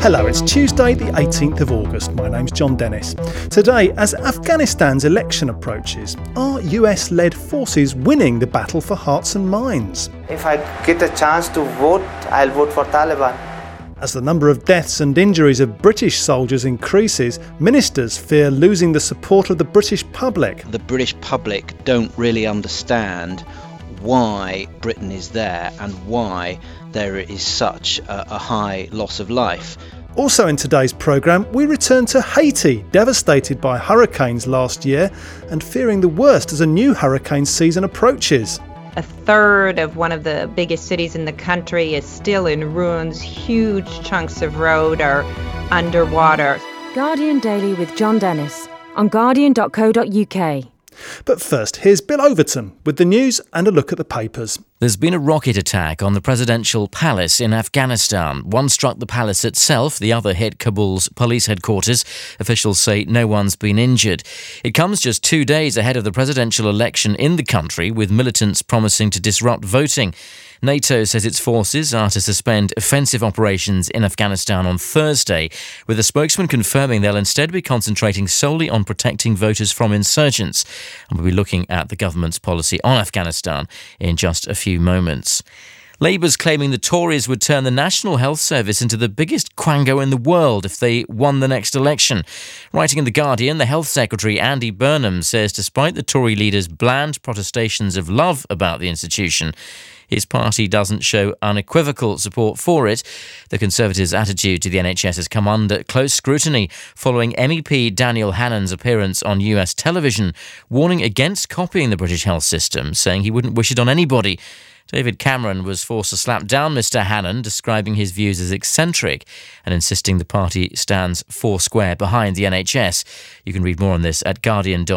Hello, it's Tuesday the 18th of August. My name's John Dennis. Today, as Afghanistan's election approaches, are US-led forces winning the battle for hearts and minds? If I get a chance to vote, I'll vote for Taliban. As the number of deaths and injuries of British soldiers increases, ministers fear losing the support of the British public. The British public don't really understand why Britain is there and why there is such a high loss of life. Also in today's programme, we return to Haiti, devastated by hurricanes last year and fearing the worst as a new hurricane season approaches. A third of one of the biggest cities in the country is still in ruins. Huge chunks of road are underwater. Guardian Daily with John Dennis on guardian.co.uk. But first, here's Bill Overton with the news and a look at the papers. There's been a rocket attack on the presidential palace in Afghanistan. One struck the palace itself, the other hit Kabul's police headquarters. Officials say no one's been injured. It comes just 2 days ahead of the presidential election in the country, with militants promising to disrupt voting. NATO says its forces are to suspend offensive operations in Afghanistan on Thursday, with a spokesman confirming they'll instead be concentrating solely on protecting voters from insurgents. And we'll be looking at the government's policy on Afghanistan in just a few moments. Labour's claiming the Tories would turn the National Health Service into the biggest quango in the world if they won the next election. Writing in The Guardian, the Health Secretary Andy Burnham says despite the Tory leader's bland protestations of love about the institution, his party doesn't show unequivocal support for it. The Conservatives' attitude to the NHS has come under close scrutiny following MEP Daniel Hannan's appearance on US television, warning against copying the British health system, saying he wouldn't wish it on anybody. David Cameron was forced to slap down Mr Hannan, describing his views as eccentric and insisting the party stands foursquare behind the NHS. You can read more on this at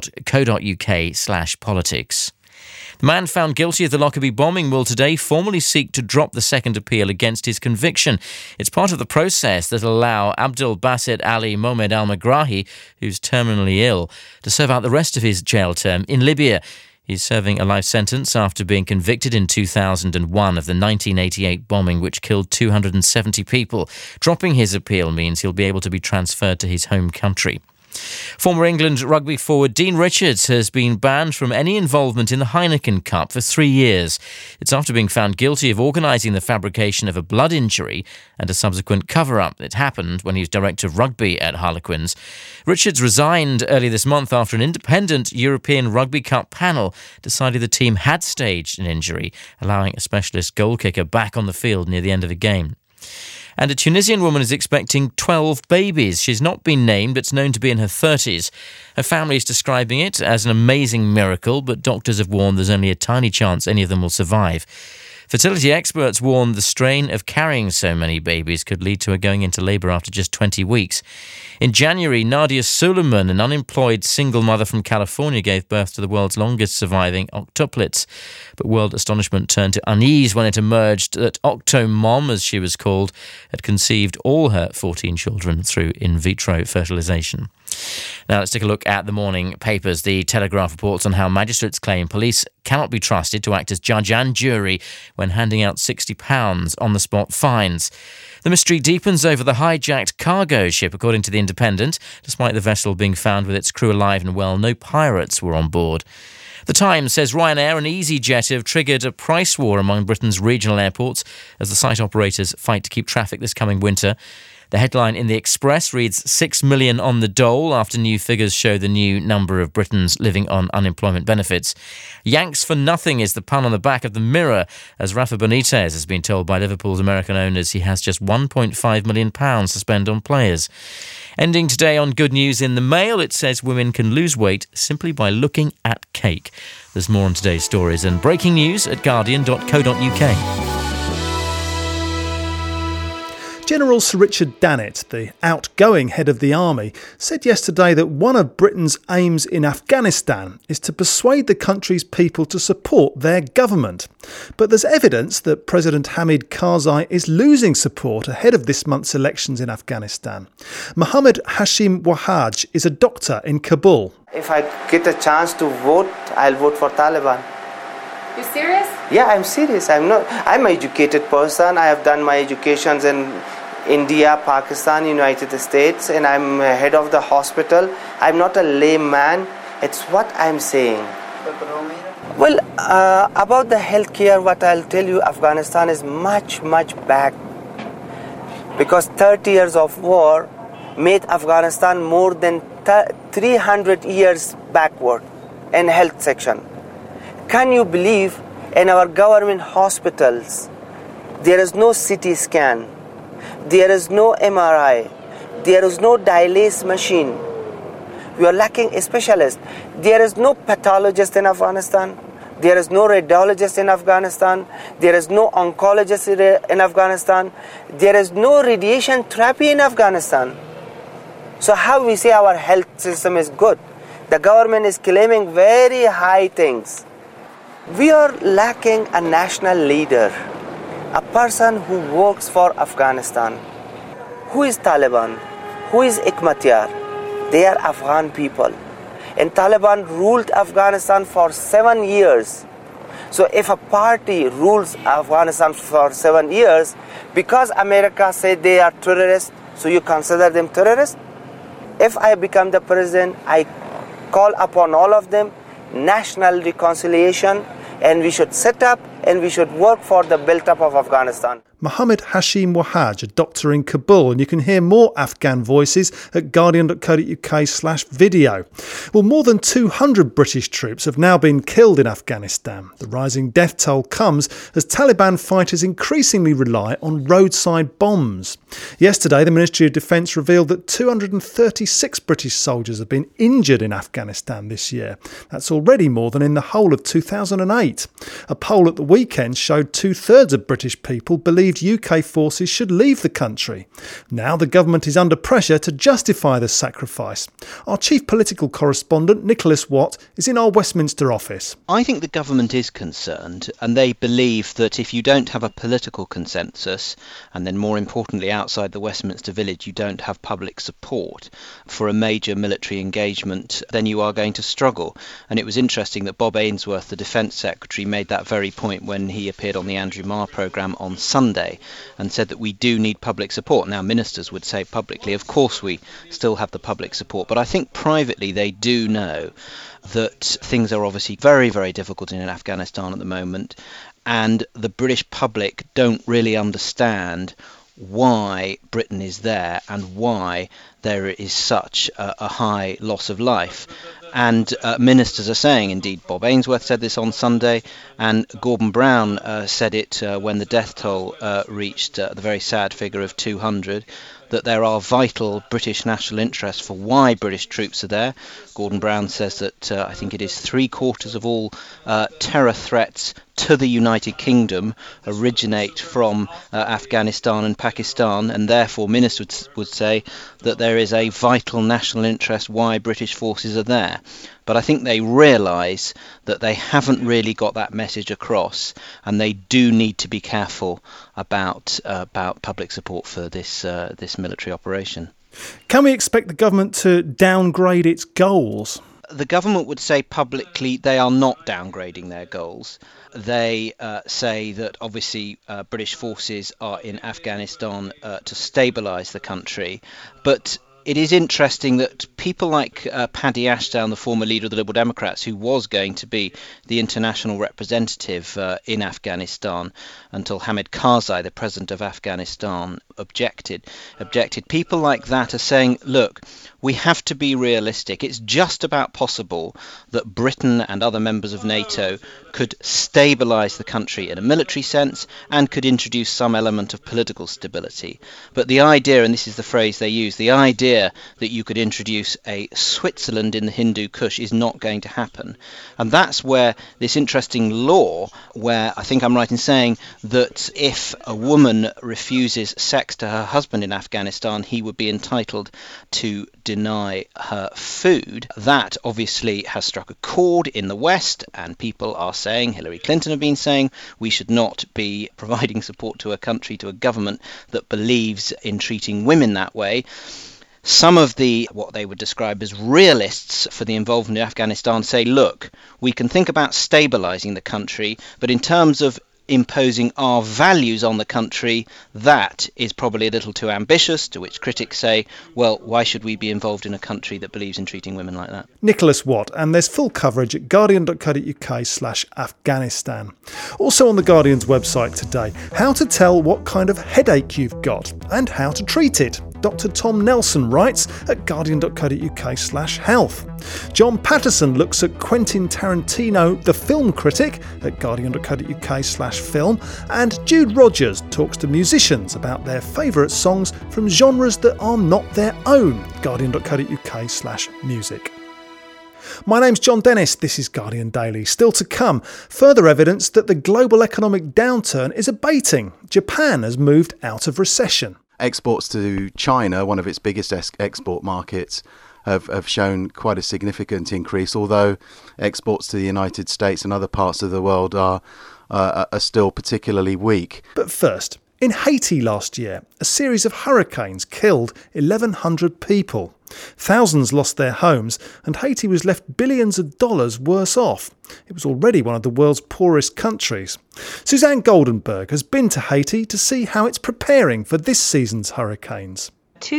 guardian.co.uk/politics. The man found guilty of the Lockerbie bombing will today formally seek to drop the second appeal against his conviction. It's part of the process that will allow Abdul Basit Ali Mohamed Al-Megrahi, who's terminally ill, to serve out the rest of his jail term in Libya. He's serving a life sentence after being convicted in 2001 of the 1988 bombing which killed 270 people. Dropping his appeal means he'll be able to be transferred to his home country. Former England rugby forward Dean Richards has been banned from any involvement in the Heineken Cup for 3 years. It's after being found guilty of organising the fabrication of a blood injury and a subsequent cover-up. It happened when he was director of rugby at Harlequins. Richards resigned early this month after an independent European Rugby Cup panel decided the team had staged an injury, allowing a specialist goal kicker back on the field near the end of the game. And a Tunisian woman is expecting 12 babies. She's not been named, but it's known to be in her 30s. Her family is describing it as an amazing miracle, but doctors have warned there's only a tiny chance any of them will survive. Fertility experts warn the strain of carrying so many babies could lead to her going into labour after just 20 weeks. In January, Nadia Suleiman, an unemployed single mother from California, gave birth to the world's longest surviving octuplets. But world astonishment turned to unease when it emerged that Octomom, as she was called, had conceived all her 14 children through in vitro fertilisation. Now let's take a look at the morning papers. The Telegraph reports on how magistrates claim police cannot be trusted to act as judge and jury when handing out £60 on-the-spot fines. The mystery deepens over the hijacked cargo ship, according to The Independent. Despite the vessel being found with its crew alive and well, no pirates were on board. The Times says Ryanair and EasyJet have triggered a price war among Britain's regional airports as the site operators fight to keep traffic this coming winter. The headline in The Express reads 6 million on the dole after new figures show the new number of Britons living on unemployment benefits. Yanks for nothing is the pun on the back of the Mirror, as Rafa Benitez has been told by Liverpool's American owners he has just £1.5 million to spend on players. Ending today on good news in the Mail, it says women can lose weight simply by looking at cake. There's more on today's stories and breaking news at guardian.co.uk. General Sir Richard Dannatt, the outgoing head of the army, said yesterday that one of Britain's aims in Afghanistan is to persuade the country's people to support their government. But there's evidence that President Hamid Karzai is losing support ahead of this month's elections in Afghanistan. Mohammed Hashim Wahaj is a doctor in Kabul. If I get a chance to vote, I'll vote for Taliban. You serious? Yeah, I'm serious. I'm an educated person. I have done my educations India, Pakistan, United States, and I'm head of the hospital. I'm not a layman. It's what I'm saying. Well, about the healthcare, what I'll tell you, Afghanistan is much, much back. Because 30 years of war made Afghanistan more than 300 years backward in health section. Can you believe in our government hospitals, there is no CT scan, there is no MRI, there is no dialysis machine. We are lacking a specialist. There is no pathologist in Afghanistan. There is no radiologist in Afghanistan. There is no oncologist in Afghanistan. There is no radiation therapy in Afghanistan. So how we say our health system is good? The government is claiming very high things. We are lacking a national leader, a person who works for Afghanistan. Who is Taliban? Who is Hekmatyar? They are Afghan people. And Taliban ruled Afghanistan for 7 years. So if a party rules Afghanistan for 7 years, because America said they are terrorists, so you consider them terrorists? If I become the president, I call upon all of them national reconciliation, and we should set up and we should work for the build-up of Afghanistan. Mohammed Hashim Wahaj, a doctor in Kabul, and you can hear more Afghan voices at guardian.co.uk/video. Well, more than 200 British troops have now been killed in Afghanistan. The rising death toll comes as Taliban fighters increasingly rely on roadside bombs. Yesterday, the Ministry of Defence revealed that 236 British soldiers have been injured in Afghanistan this year. That's already more than in the whole of 2008. A poll at the weekend showed 2/3 of British people believed UK forces should leave the country. Now the government is under pressure to justify the sacrifice. Our chief political correspondent, Nicholas Watt, is in our Westminster office. I think the government is concerned, and they believe that if you don't have a political consensus, and then more importantly outside the Westminster Village you don't have public support for a major military engagement, then you are going to struggle. And it was interesting that Bob Ainsworth, the Defence Secretary, made that very point when he appeared on the Andrew Marr programme on Sunday and said that we do need public support. Now, ministers would say publicly, of course we still have the public support, but I think privately they do know that things are obviously very, very difficult in Afghanistan at the moment, and the British public don't really understand why Britain is there and why there is such a high loss of life. And ministers are saying, indeed Bob Ainsworth said this on Sunday, and Gordon Brown said it when the death toll reached the very sad figure of 200, that there are vital British national interests for why British troops are there. Gordon Brown says that I think it is 3/4 of all terror threats to the United Kingdom originate from Afghanistan and Pakistan, and therefore ministers would say that there is a vital national interest why British forces are there. But I think they realise that they haven't really got that message across, and they do need to be careful about public support for this military operation. Can we expect the government to downgrade its goals? The government would say publicly they are not downgrading their goals. They say that obviously British forces are in Afghanistan to stabilise the country, but it is interesting that people like Paddy Ashdown, the former leader of the Liberal Democrats, who was going to be the international representative in Afghanistan until Hamid Karzai, the president of Afghanistan, objected. People like that are saying, look, we have to be realistic. It's just about possible that Britain and other members of NATO could stabilise the country in a military sense and could introduce some element of political stability. But the idea, and this is the phrase they use, the idea that you could introduce a Switzerland in the Hindu Kush is not going to happen. And that's where this interesting law, where I think I'm right in saying that if a woman refuses sex to her husband in Afghanistan, he would be entitled to deny her food. That obviously has struck a chord in the West, and people are saying, Hillary Clinton have been saying, we should not be providing support to a country, to a government that believes in treating women that way. Some of the, what they would describe as realists for the involvement in Afghanistan say, look, we can think about stabilising the country, but in terms of imposing our values on the country, that is probably a little too ambitious, to which critics say, well, why should we be involved in a country that believes in treating women like that? Nicholas Watt, and there's full coverage at guardian.co.uk/Afghanistan. Also on the Guardian's website today, how to tell what kind of headache you've got and how to treat it. Dr. Tom Nelson writes at guardian.co.uk/health. John Patterson looks at Quentin Tarantino, the film critic, at guardian.co.uk/film. And Jude Rogers talks to musicians about their favourite songs from genres that are not their own. guardian.co.uk/music. My name's John Dennis, this is Guardian Daily. Still to come, further evidence that the global economic downturn is abating. Japan has moved out of recession. Exports to China, one of its biggest export markets, have shown quite a significant increase, although exports to the United States and other parts of the world are still particularly weak. But first, in Haiti last year, a series of hurricanes killed 1,100 people. Thousands lost their homes, and Haiti was left billions of dollars worse off. It was already one of the world's poorest countries. Suzanne Goldenberg has been to Haiti to see how it's preparing for this season's hurricanes.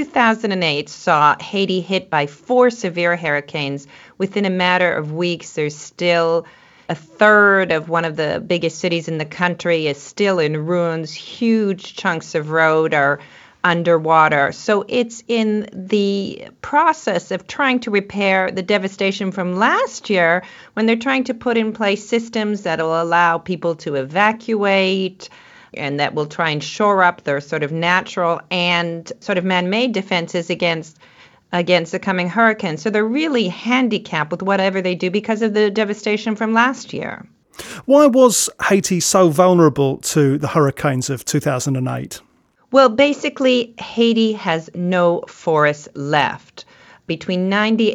2008 saw Haiti hit by 4 severe hurricanes. Within a matter of weeks, there's still a third of one of the biggest cities in the country is still in ruins. Huge chunks of road are underwater. So it's in the process of trying to repair the devastation from last year when they're trying to put in place systems that will allow people to evacuate and that will try and shore up their sort of natural and sort of man-made defenses against the coming hurricane. So they're really handicapped with whatever they do because of the devastation from last year. Why was Haiti so vulnerable to the hurricanes of 2008? Well, basically, Haiti has no forests left. Between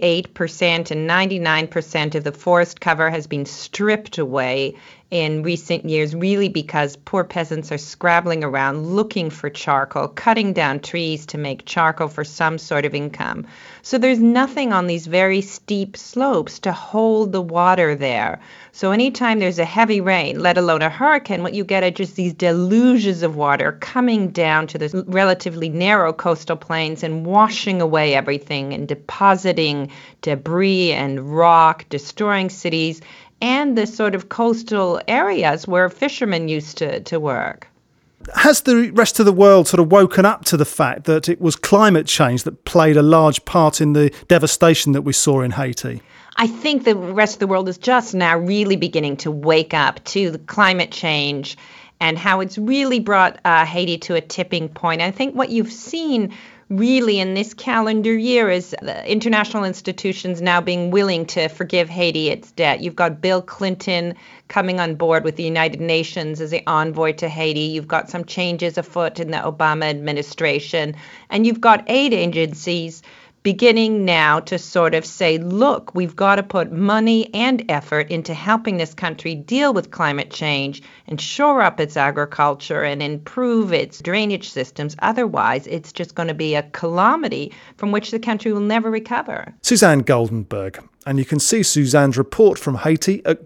98% and 99% of the forest cover has been stripped away in recent years, really because poor peasants are scrabbling around looking for charcoal, cutting down trees to make charcoal for some sort of income. So there's nothing on these very steep slopes to hold the water there. So anytime there's a heavy rain, let alone a hurricane, what you get are just these deluges of water coming down to the relatively narrow coastal plains and washing away everything and depositing debris and rock, destroying cities and the sort of coastal areas where fishermen used to work. Has the rest of the world sort of woken up to the fact that it was climate change that played a large part in the devastation that we saw in Haiti? I think the rest of the world is just now really beginning to wake up to the climate change and how it's really brought Haiti to a tipping point. I think what you've seen really in this calendar year is the international institutions now being willing to forgive Haiti its debt. You've got Bill Clinton coming on board with the United Nations as the envoy to Haiti. You've got some changes afoot in the Obama administration. And you've got aid agencies beginning now to sort of say, look, we've got to put money and effort into helping this country deal with climate change and shore up its agriculture and improve its drainage systems. Otherwise, it's just going to be a calamity from which the country will never recover. Suzanne Goldenberg. And you can see Suzanne's report from Haiti at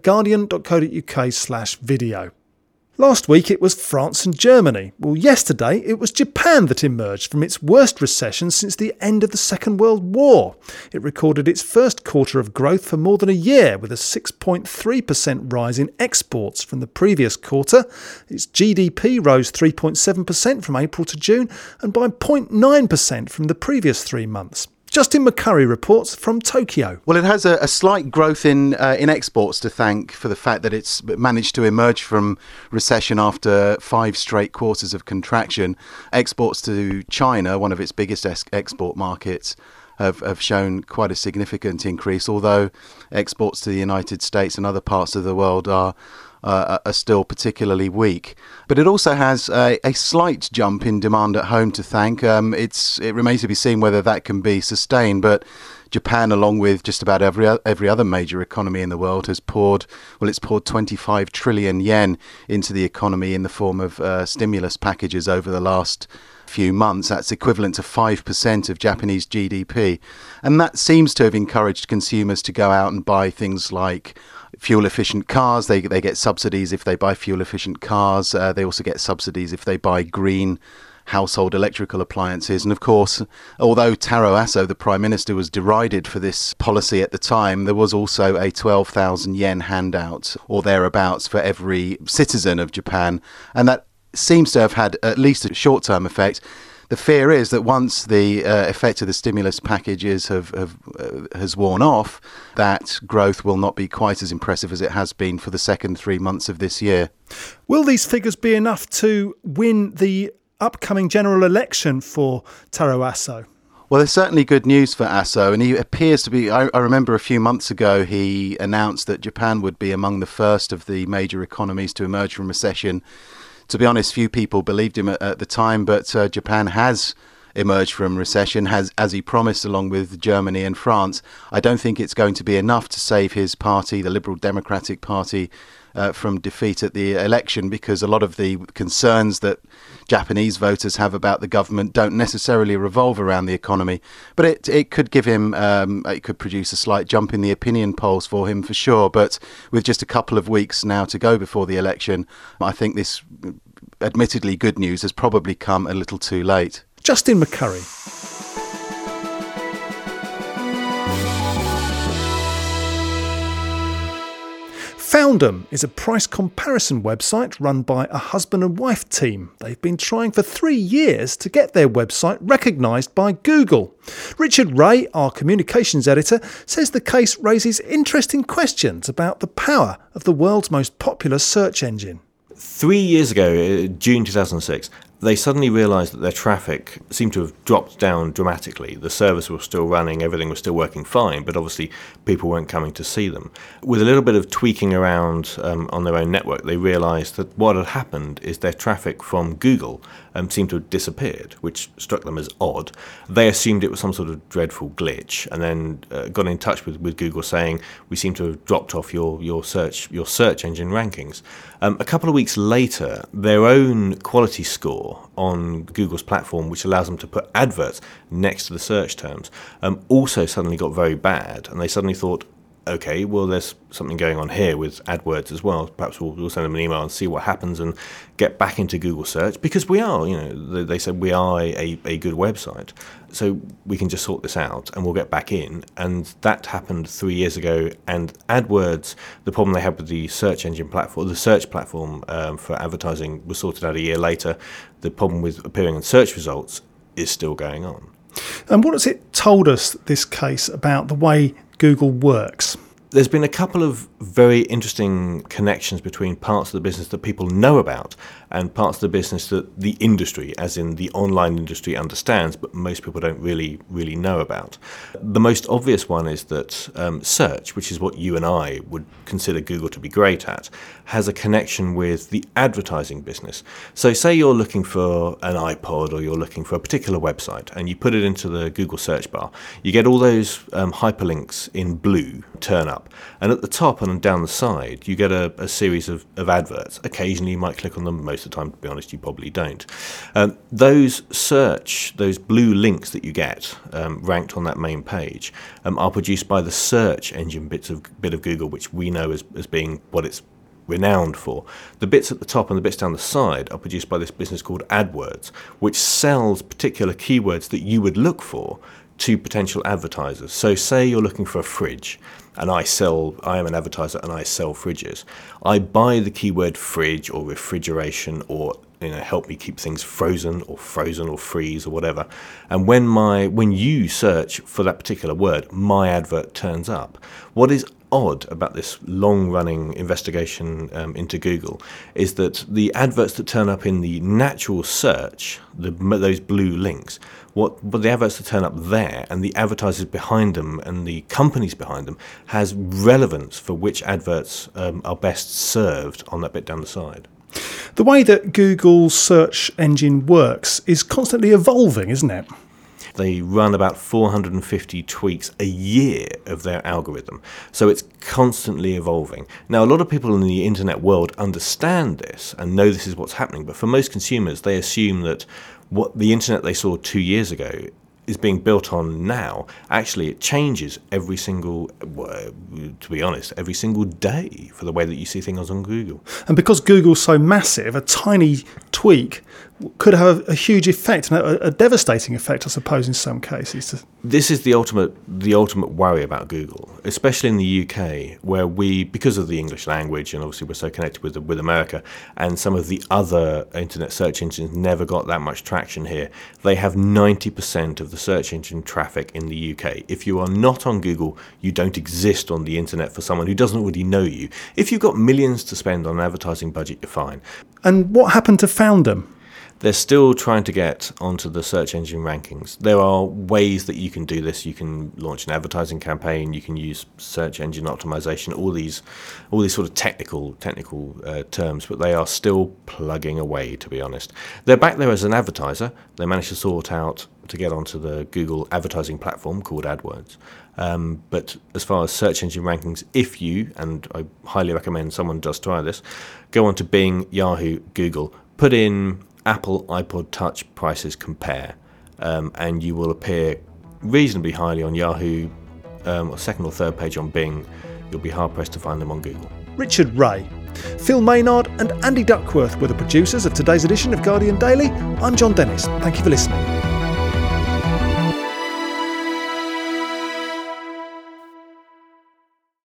guardian.co.uk/video. Last week it was France and Germany. Well, yesterday it was Japan that emerged from its worst recession since the end of the Second World War. It recorded its first quarter of growth for more than a year, with a 6.3% rise in exports from the previous quarter. Its GDP rose 3.7% from April to June and by 0.9% from the previous 3 months. Justin McCurry reports from Tokyo. Well, it has a slight growth in exports to thank for the fact that it's managed to emerge from recession after 5 straight quarters of contraction. Exports to China, one of its biggest export markets, have shown quite a significant increase, although exports to the United States and other parts of the world are still particularly weak. But it also has a slight jump in demand at home to thank. It remains to be seen whether that can be sustained, but Japan, along with just about every other major economy in the world, has poured 25 trillion yen into the economy in the form of stimulus packages over the last few months. That's equivalent to 5% of Japanese GDP. And that seems to have encouraged consumers to go out and buy things like fuel-efficient cars. They get subsidies if they buy fuel-efficient cars. They also get subsidies if they buy green household electrical appliances. And of course, although Taro Aso, the Prime Minister, was derided for this policy at the time, there was also a 12,000 yen handout or thereabouts for every citizen of Japan. And that seems to have had at least a short-term effect. The fear is that once the effect of the stimulus packages has worn off, that growth will not be quite as impressive as it has been for the second 3 months of this year. Will these figures be enough to win the upcoming general election for Taro Aso? Well, there's certainly good news for Aso, and he appears to be. I remember a few months ago he announced that Japan would be among the first of the major economies to emerge from recession. To be honest, few people believed him at the time, but Japan has emerged from recession, as he promised, along with Germany and France. I don't think it's going to be enough to save his party, the Liberal Democratic Party, from defeat at the election, because a lot of the concerns that Japanese voters have about the government don't necessarily revolve around the economy. But it could give him, it could produce a slight jump in the opinion polls for him, for sure. But with just a couple of weeks now to go before the election, I think this admittedly good news has probably come a little too late. Justin McCurry. Foundum is a price comparison website run by a husband and wife team. They've been trying for 3 years to get their website recognised by Google. Richard Ray, our communications editor, says the case raises interesting questions about the power of the world's most popular search engine. 3 years ago, June 2006, they suddenly realised that their traffic seemed to have dropped down dramatically. The servers were still running, everything was still working fine, but obviously people weren't coming to see them. With a little bit of tweaking around on their own network, they realised that what had happened is their traffic from Google seemed to have disappeared, which struck them as odd. They assumed it was some sort of dreadful glitch, and then got in touch with Google saying, we seem to have dropped off your search engine rankings. A couple of weeks later, their own quality score on Google's platform, which allows them to put adverts next to the search terms, also suddenly got very bad, and they suddenly thought, okay, well, there's something going on here with AdWords as well. Perhaps we'll send them an email and see what happens and get back into Google search, because we are, they said we are a good website. So we can just sort this out and we'll get back in. And that happened 3 years ago. And AdWords, the problem they had with the search engine platform, the search platform for advertising, was sorted out a year later. The problem with appearing in search results is still going on. And what has it told us, this case, about the way Google works? There's been a couple of very interesting connections between parts of the business that people know about and parts of the business that the industry, as in the online industry, understands, but most people don't really know about. The most obvious one is that search, which is what you and I would consider Google to be great at, has a connection with the advertising business. So say you're looking for an iPod or you're looking for a particular website and you put it into the Google search bar, you get all those hyperlinks in blue turn up. And at the top and down the side, you get a series of adverts. Occasionally you might click on them. Most of the time, to be honest, you probably don't. Those blue links that you get ranked on that main page are produced by the search engine bit of Google, which we know as being what it's renowned for. The bits at the top and the bits down the side are produced by this business called AdWords, which sells particular keywords that you would look for to potential advertisers. So say you're looking for a fridge, and I am an advertiser and I sell fridges. I buy the keyword fridge or refrigeration or help me keep things frozen or freeze or whatever. And when you search for that particular word, my advert turns up. What is odd about this long-running investigation into Google is that the adverts that turn up in the natural search, those blue links, but the adverts that turn up there and the advertisers behind them and the companies behind them has relevance for which adverts are best served on that bit down the side. The way that Google's search engine works is constantly evolving, isn't it? they run about 450 tweaks a year of their algorithm. So it's constantly evolving. Now, a lot of people in the internet world understand this and know this is what's happening, but for most consumers, they assume that what the internet they saw 2 years ago is being built on now. Actually, it changes every single day for the way that you see things on Google. And because Google's so massive, a tiny tweak could have a huge effect, and a devastating effect, I suppose, in some cases. This is the ultimate worry about Google, especially in the UK, where we, because of the English language, and obviously we're so connected with America, and some of the other internet search engines never got that much traction here. They have 90% of the search engine traffic in the UK. If you are not on Google, you don't exist on the internet for someone who doesn't already know you. If you've got millions to spend on an advertising budget, you're fine. And what happened to Foundem? They're still trying to get onto the search engine rankings. There are ways that you can do this. You can launch an advertising campaign. You can use search engine optimization. All these sort of technical terms, but they are still plugging away. To be honest, they're back there as an advertiser. They managed to sort out to get onto the Google advertising platform called AdWords. But as far as search engine rankings, if you, and I highly recommend someone does try this, go onto Bing, Yahoo, Google, put in Apple iPod Touch prices compare, and you will appear reasonably highly on Yahoo, second or third page on Bing. You'll be hard-pressed to find them on Google. Richard Ray. Phil Maynard and Andy Duckworth were the producers of today's edition of Guardian Daily. I'm John Dennis. Thank you for listening.